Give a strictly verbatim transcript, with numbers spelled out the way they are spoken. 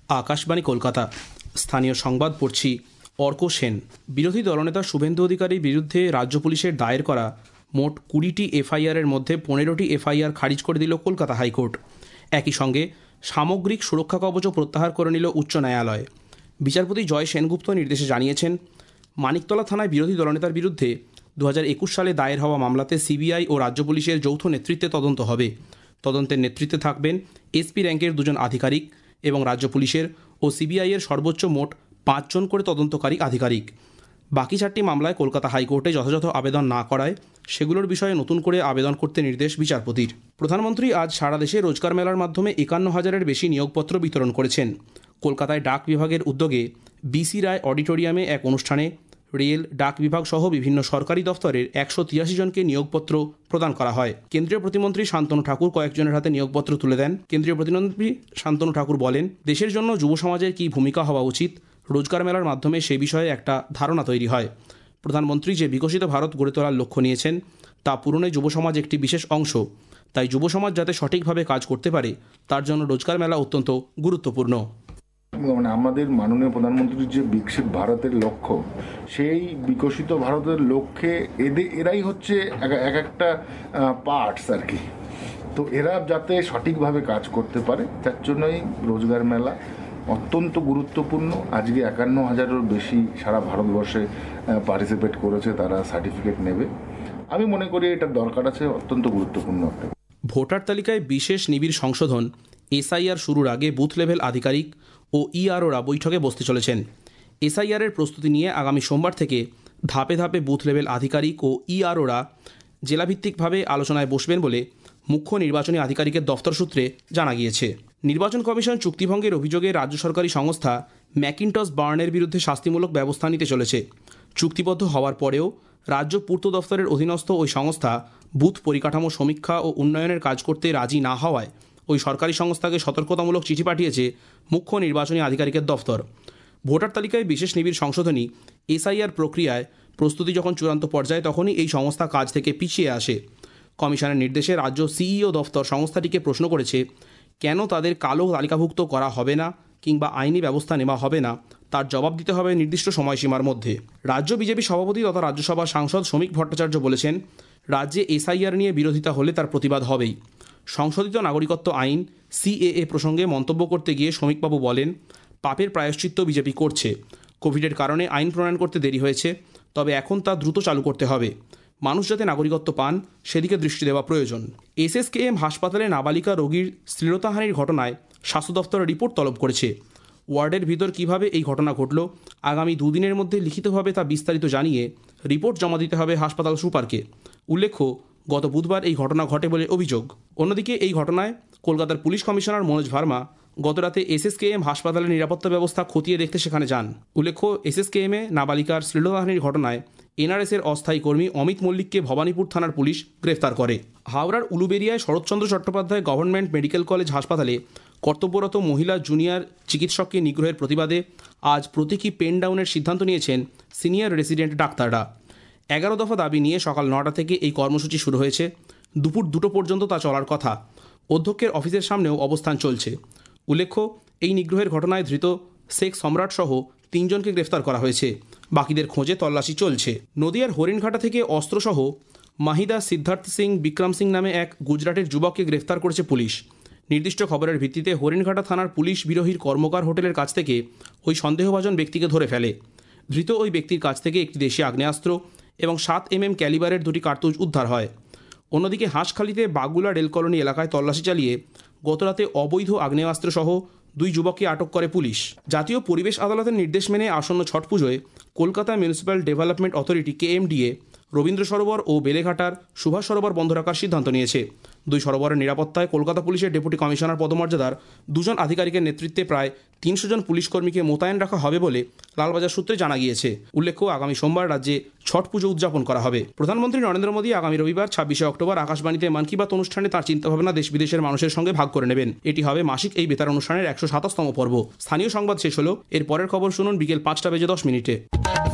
আকাশবাণী কলকাতা। স্থানীয় সংবাদ পড়ছি অর্ক সেন। বিরোধী দলনেতা শুভেন্দু অধিকারীর বিরুদ্ধে রাজ্য পুলিশের দায়ের করা মোট কুড়িটি এফআইআরের মধ্যে পনেরোটি এফআইআর খারিজ করে দিল কলকাতা হাইকোর্ট। একই সঙ্গে সামগ্রিক সুরক্ষা কবচও প্রত্যাহার করে নিল উচ্চ ন্যায়ালয়। বিচারপতি জয় সেনগুপ্ত নির্দেশে জানিয়েছেন, মানিকতলা থানায় বিরোধী দলনেতার বিরুদ্ধে দু হাজার একুশ সালে দায়ের হওয়া মামলাতে সিবিআই ও রাজ্য পুলিশের যৌথ নেতৃত্বে তদন্ত হবে। তদন্তের নেতৃত্বে থাকবেন এসপি র্যাঙ্কের দুজন আধিকারিক এবং রাজ্য পুলিশের ও সিবিআইয়ের সর্বোচ্চ মোট পাঁচজন করে তদন্তকারী আধিকারিক। বাকি চারটি মামলায় কলকাতা হাইকোর্টে যথাযথ আবেদন না করায় সেগুলোর বিষয়ে নতুন করে আবেদন করতে নির্দেশ বিচারপতির। প্রধানমন্ত্রী আজ সারা দেশে রোজগার মেলার মাধ্যমে একান্ন হাজারের বেশি নিয়োগপত্র বিতরণ করেছেন। কলকাতায় ডাক বিভাগের উদ্যোগে বিসি রায় অডিটোরিয়ামে এক অনুষ্ঠানে রেল, ডাক বিভাগ সহ বিভিন্ন সরকারি দফতরের একশো তিরাশি জনকে নিয়োগপত্র প্রদান করা হয়। কেন্দ্রীয় প্রতিমন্ত্রী শান্তনু ঠাকুর কয়েকজনের হাতে নিয়োগপত্র তুলে দেন। কেন্দ্রীয় প্রতিমন্ত্রী শান্তনু ঠাকুর বলেন, দেশের জন্য যুব সমাজের কী ভূমিকা হওয়া উচিত, রোজগার মেলার মাধ্যমে সে বিষয়ে একটা ধারণা তৈরি হয়। প্রধানমন্ত্রী যে বিকশিত ভারত গড়ে তোলার লক্ষ্য নিয়েছেন তা পূরণে যুব সমাজ একটি বিশেষ অংশ। তাই যুব সমাজ যাতে সঠিকভাবে কাজ করতে পারে তার জন্য রোজগার মেলা অত্যন্ত গুরুত্বপূর্ণ। মানে আমাদের মাননীয় প্রধানমন্ত্রীর যে বিকশিত ভারতের লক্ষ্য, সেই বিকশিত ভারতের লক্ষ্যে এদের এরাই হচ্ছে এক একটা পার্টস আর কি। তো এরা যাতে সঠিকভাবে কাজ করতে পারে তার জন্যই রোজগার মেলা অত্যন্ত গুরুত্বপূর্ণ। আজকে একান্ন হাজারেরও বেশি সারা ভারতবর্ষে পার্টিসিপেট করেছে, তারা সার্টিফিকেট নেবে। আমি মনে করি এটার দরকার আছে, অত্যন্ত গুরুত্বপূর্ণ একটা। ভোটার তালিকায় বিশেষ নিবিড় সংশোধন এসআইআর শুরুর আগে বুথ লেভেল আধিকারিক ও ইআরওরা বৈঠকে বসতে চলেছেন। এসআইআরের প্রস্তুতি নিয়ে আগামী সোমবার থেকে ধাপে ধাপে বুথ লেভেল আধিকারিক ও ইআরওরা জেলাভিত্তিকভাবে আলোচনায় বসবেন বলে মুখ্য নির্বাচনী আধিকারিকের দফতর সূত্রে জানা গিয়েছে। নির্বাচন কমিশন চুক্তিভঙ্গের অভিযোগে রাজ্য সরকারি সংস্থা ম্যাকিনটস বার্নের বিরুদ্ধে শাস্তিমূলক ব্যবস্থা নিতে চলেছে। চুক্তিবদ্ধ হওয়ার পরেও রাজ্য পূর্ত দফতরের অধীনস্থ ওই সংস্থা বুথ পরিকাঠামো সমীক্ষা ও উন্নয়নের কাজ করতে রাজি না হওয়ায় ওই সরকারি সংস্থাকে সতর্কতামূলক চিঠি পাঠিয়েছে মুখ্য নির্বাচনী আধিকারিকের দফতর। ভোটার তালিকায় বিশেষ নিবিড় সংশোধনী এসআইআর প্রক্রিয়ায় প্রস্তুতি যখন চূড়ান্ত পর্যায়ে তখনই এই সংস্থা কাজ থেকে পিছিয়ে আসে। কমিশনের নির্দেশে রাজ্য সিইও দফতর সংস্থাটিকে প্রশ্ন করেছে, কেন তাদের কালো তালিকাভুক্ত করা হবে না কিংবা আইনি ব্যবস্থা নেওয়া হবে না, তার জবাব দিতে হবে নির্দিষ্ট সময়সীমার মধ্যে। রাজ্য বিজেপি সভাপতি তথা রাজ্যসভার সাংসদ শ্রমিক ভট্টাচার্য বলেছেন, রাজ্যে এসআইআর নিয়ে বিরোধিতা হলে তার প্রতিবাদ হবেই। সংশোধিত নাগরিকত্ব আইন সিএএ প্রসঙ্গে মন্তব্য করতে গিয়ে শ্রমিকবাবু বলেন, পাপের প্রায়শ্চিত্ত বিজেপি করছে। কোভিডের কারণে আইন প্রণয়ন করতে দেরি হয়েছে, তবে এখন তা দ্রুত চালু করতে হবে। মানুষ যাতে নাগরিকত্ব পান সেদিকে দৃষ্টি দেওয়া প্রয়োজন। এসএসকেএম হাসপাতালে নাবালিকা রোগীর শ্লীলতাহানির ঘটনায় স্বাস্থ্য দফতরের রিপোর্ট তলব করেছে। ওয়ার্ডের ভিতর কিভাবে এই ঘটনা ঘটল, আগামী দুদিনের মধ্যে লিখিতভাবে তা বিস্তারিত জানিয়ে রিপোর্ট জমা দিতে হবে হাসপাতাল সুপারকে। উল্লেখ্য, গত বুধবার এই ঘটনা ঘটে বলে অভিযোগ। অন্যদিকে এই ঘটনায় কলকাতার পুলিশ কমিশনার মনোজ ভার্মা গতরাতে এসএসকেএম হাসপাতালের নিরাপত্তা ব্যবস্থা খতিয়ে দেখতে সেখানে যান। উল্লেখ্য, এসএসকেএমে নাবালিকার শ্লীলতাহানির ঘটনায় এনআরএসের অস্থায়ী কর্মী অমিত মল্লিককে ভবানীপুর থানার পুলিশ গ্রেফতার করে। হাওড়ার উলুবেড়িয়ায় Sharatchandra Chattopadhyay government medical college হাসপাতালে কর্তব্যরত মহিলা জুনিয়র চিকিৎসককে নিগ্রহের প্রতিবাদে আজ প্রতীকী পেন ডাউনের সিদ্ধান্ত নিয়েছেন সিনিয়র রেসিডেন্ট ডাক্তাররা। এগারো দফা দাবি নিয়ে সকাল নটা থেকে এই কর্মসূচি শুরু হয়েছে। দুপুর দুটো পর্যন্ত তা চলার কথা। অধ্যক্ষের অফিসের সামনেও অবস্থান চলছে। উল্লেখ্য, এই নিগ্রহের ঘটনায় ধৃত শেখ সম্রাট সহ তিনজনকে গ্রেফতার করা হয়েছে। বাকিদের খোঁজে তল্লাশি চলছে। নদিয়ার হরিণঘাটা থেকে অস্ত্রসহ মাহিদা সিদ্ধার্থ সিং বিক্রম সিং নামে এক গুজরাটের যুবককে গ্রেফতার করেছে পুলিশ। নির্দিষ্ট খবরের ভিত্তিতে হরিণঘাটা থানার পুলিশ বিরোহীর কর্মকার হোটেলের কাছ থেকে ওই সন্দেহভাজন ব্যক্তিকে ধরে ফেলে। ধৃত ওই ব্যক্তির কাছ থেকে একটি দেশি আগ্নেয়াস্ত্র এবং সাত এম এম ক্যালিবারের দুটি কার্তুজ উদ্ধার হয়। অন্যদিকে হাঁসখালিতে বাগুলা রেল কলোনি এলাকায় তল্লাশি চালিয়ে গতরাতে অবৈধ আগ্নেয়াস্ত্র সহ দুই যুবককে আটক করে পুলিশ। জাতীয় পরিবেশ আদালতের নির্দেশ মেনে আসন্ন ছট পুজোয় Kolkata municipal development authority KMDA Rabindra Sarobar ও বেলেঘাটার সুভাষ সরোবর বন্ধ রাখার সিদ্ধান্ত নিয়েছে। দুই সরোবরের নিরাপত্তায় কলকাতা পুলিশের ডেপুটি কমিশনার পদমর্যাদার দুজন আধিকারিকের নেতৃত্বে প্রায় তিনশো জন পুলিশ কর্মীকে মোতায়েন রাখা হবে বলে লালবাজার সূত্রে জানা গিয়েছে। উল্লেখ্য, আগামী সোমবার রাজ্যে ছট পুজো উদযাপন করা হবে। প্রধানমন্ত্রী নরেন্দ্র মোদী আগামী রবিবার ছাব্বিশে অক্টোবর আকাশবাণীতে মন কি বাত অনুষ্ঠানে তাঁর চিন্তাভাবনা দেশ বিদেশের মানুষের সঙ্গে ভাগ করে নেবেন। এটি হবে মাসিক এই বেতার অনুষ্ঠানের একশো সাতাশতম পর্ব। স্থানীয় সংবাদ শেষ হলো। এর পরের খবর শুনুন বিকেল পাঁচটা বেজে দশ মিনিটে।